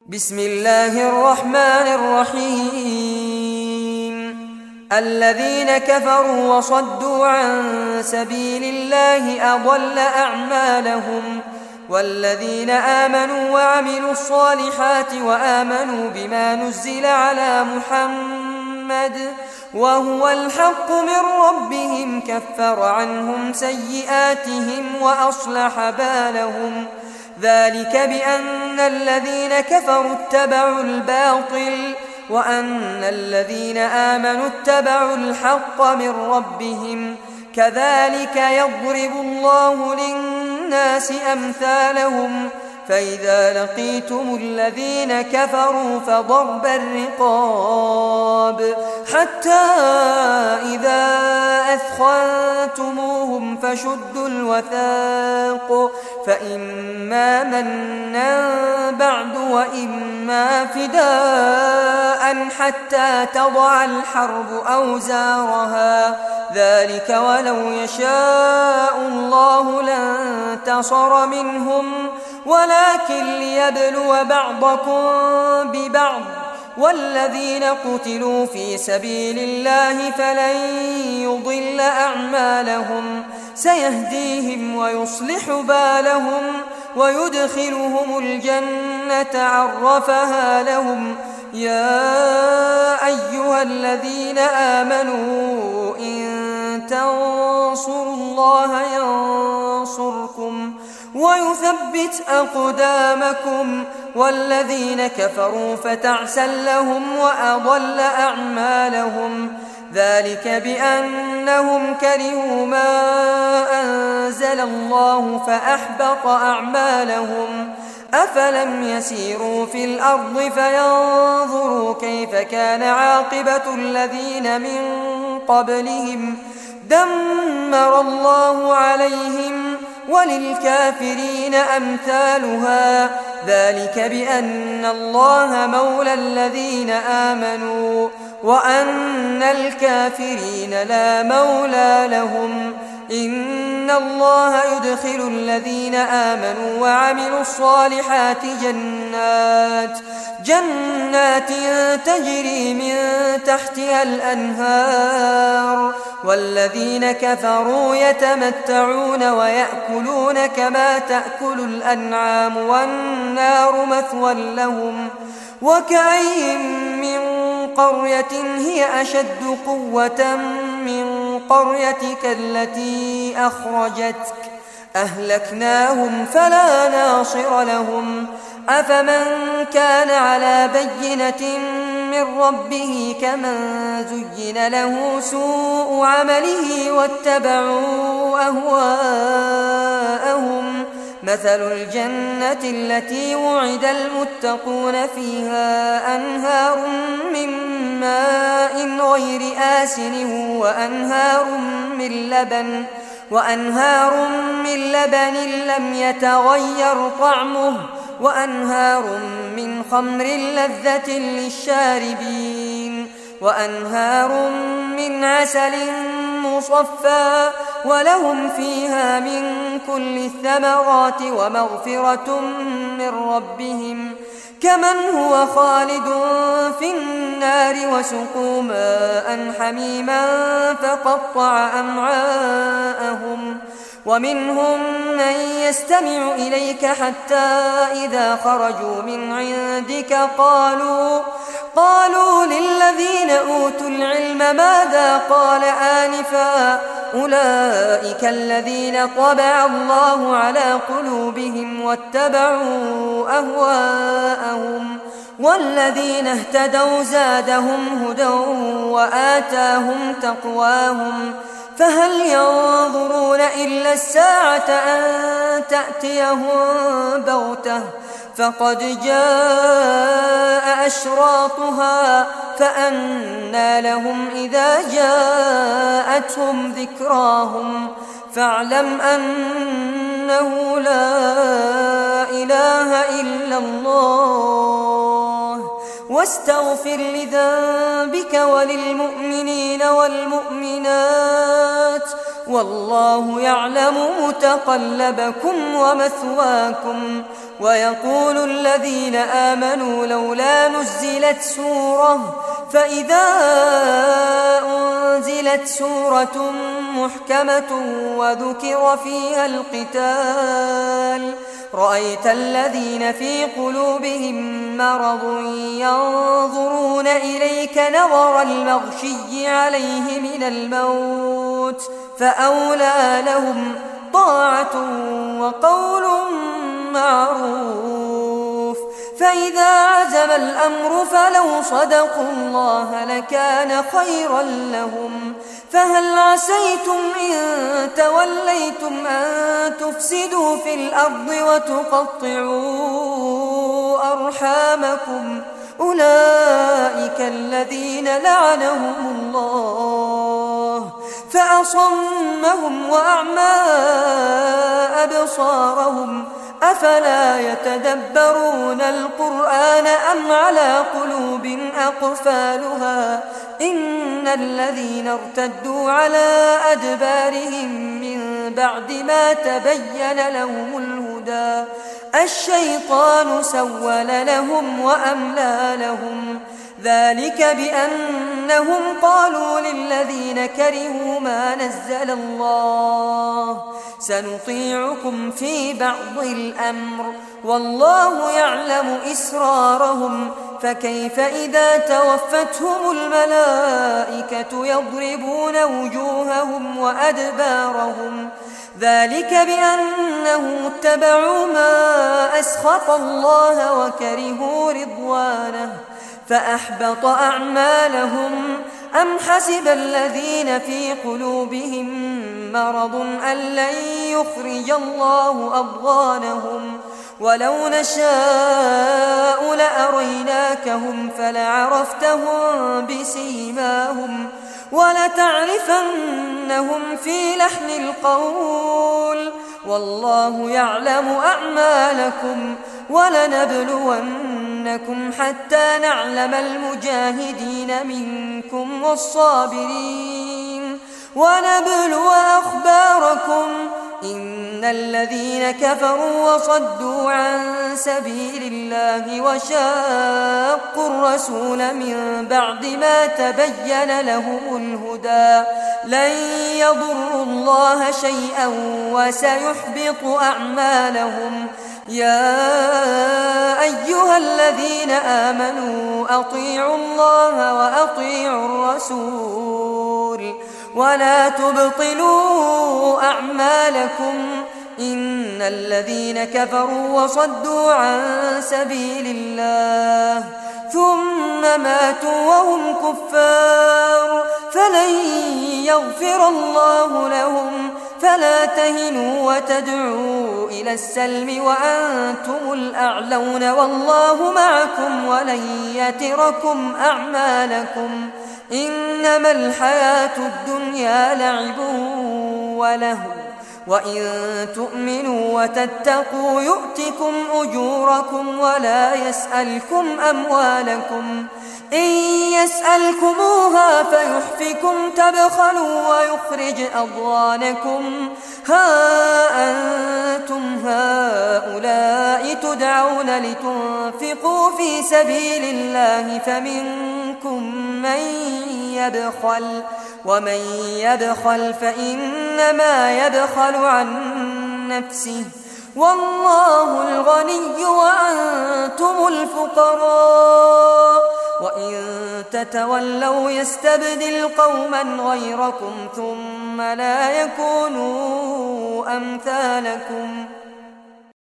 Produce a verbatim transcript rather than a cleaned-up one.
بسم الله الرحمن الرحيم الذين كفروا وصدوا عن سبيل الله أضل أعمالهم والذين آمنوا وعملوا الصالحات وآمنوا بما نزل على محمد وهو الحق من ربهم كفر عنهم سيئاتهم وأصلح بالهم ذلك بأن الذين كفروا اتبعوا الباطل وأن الذين آمنوا اتبعوا الحق من ربهم كذلك يضرب الله للناس أمثالهم فإذا لقيتم الذين كفروا فضرب الرقاب حتى إذا أثخنتموهم فشدوا الوثاق فإما منا بعد وإما فداء حتى تضع الحرب أوزارها ذلك ولو يشاء الله لانتصر منهم ولكن ليبلو بعضكم ببعض والذين قتلوا في سبيل الله فلن يضل أعمالهم سيهديهم ويصلح بالهم ويدخلهم الجنة عرفها لهم يا أيها الذين آمنوا إن تنصروا الله ينصركم ويثبت أقدامكم والذين كفروا فتعسا لهم وأضل أعمالهم ذلك بأنهم كرهوا ما أنزل الله فأحبط أعمالهم أفلم يسيروا في الأرض فينظروا كيف كان عاقبة الذين من قبلهم دمر الله عليهم وللكافرين أمثالها ذلك بأن الله مولى الذين آمنوا وأن الكافرين لا مولى لهم إن الله يدخل الذين آمنوا وعملوا الصالحات جنات جنات تجري من تحتها الأنهار والذين كفروا يتمتعون ويأكلون كما تأكل الأنعام والنار مثوى لهم وكأي من قرية هي أشد قوة من قريتك التي أخرجتك أهلكناهم فلا ناصر لهم أفمن كان على بينة من ربه كمن زين له سوء عمله واتبعوا أهواءهم مثل الجنة التي وعد المتقون فيها أنهار من ماء غير آسن وأنهار من لبن وأنهار من لبن لم يتغير طعمه وأنهار من خمر لذة للشاربين وأنهار من عسل مصفى ولهم فيها من كل الثمرات ومغفرة من ربهم كمن هو خالد في النار وسقوا ماء حميما فقطع أمعاءهم ومنهم من يستمع إليك حتى إذا خرجوا من عندك قالوا قالوا للذين أوتوا العلم ماذا قال آنفا أولئك الذين طبع الله على قلوبهم واتبعوا أهواءهم والذين اهتدوا زادهم هدى وآتاهم تقواهم فهل ينظرون إلا الساعة أن تأتيهم بغتة فقد جاء أشراطها فأنى لهم إذا جاءتهم ذكراهم فاعلم أنه لا إله إلا الله واستغفر لذنبك وللمؤمنين والمؤمنات والله يعلم متقلبكم ومثواكم ويقول الذين آمنوا لولا نزلت سورة فإذا أنزلت سورة محكمة وذكر فيها القتال رأيت الذين في قلوبهم مرض ينظرون إليك نظر المغشي عليه من الموت فأولى لهم طاعة وقول معروف فإذا عزم الأمر فلو صدقوا الله لكان خيرا لهم فهل عسيتم إن توليتم أن تفسدوا في الأرض وتقطعوا أرحامكم أولئك الذين لعنهم الله فأصمهم وأعمى أبصارهم أفلا يتدبرون القرآن أم على قلوب أقفالها إن الذين ارتدوا على أدبارهم من بعد ما تبين لهم الهدى الشيطان سول لهم وأملى لهم ذلك بأنهم قالوا للذين كرهوا ما نزل الله سنطيعكم في بعض الأمر والله يعلم إسرارهم فكيف إذا توفتهم الملائكة يضربون وجوههم وأدبارهم ذلك بأنهم اتبعوا ما أسخط الله وكرهوا رضوانه فأحبط أعمالهم أم حسب الذين في قلوبهم مرض أن لن يخرج الله أضغانهم ولو نشاء لأريناكهم فلعرفتهم بسيماهم ولتعرفنهم في لحن القول والله يعلم أعمالكم ولنبلونكم حتى نعلم المجاهدين منكم والصابرين ونبلو أخباركم إن الذين كفروا وصدوا عن سبيل الله وشاقوا الرسول من بعد ما تبين لهم الهدى لن يضروا الله شيئا وسيحبط أعمالهم يا أيها الذين آمنوا أطيعوا الله وأطيعوا الرسول ولا تبطلوا أعمالكم إن الذين كفروا وصدوا عن سبيل الله ثم ماتوا وهم كفار فلن يغفر الله لهم فلا تهنوا وتدعوا إلى السلم وأنتم الأعلون والله معكم ولن يتركم أعمالكم إنما الحياة الدنيا لعب ولهو وإن تؤمنوا وتتقوا يؤتكم أجوركم ولا يسألكم أموالكم إن يسألكموها فيحفكم تبخلوا ويخرج أضغانكم ها أنتم هؤلاء تدعون لتنفقوا في سبيل الله فمنكم من يبخل ومن يبخل فإنما يبخل عن نفسه والله الغني وأنتم الفقراء وإن تتولوا يستبدل قوما غيركم ثم لا يكونوا أمثالكم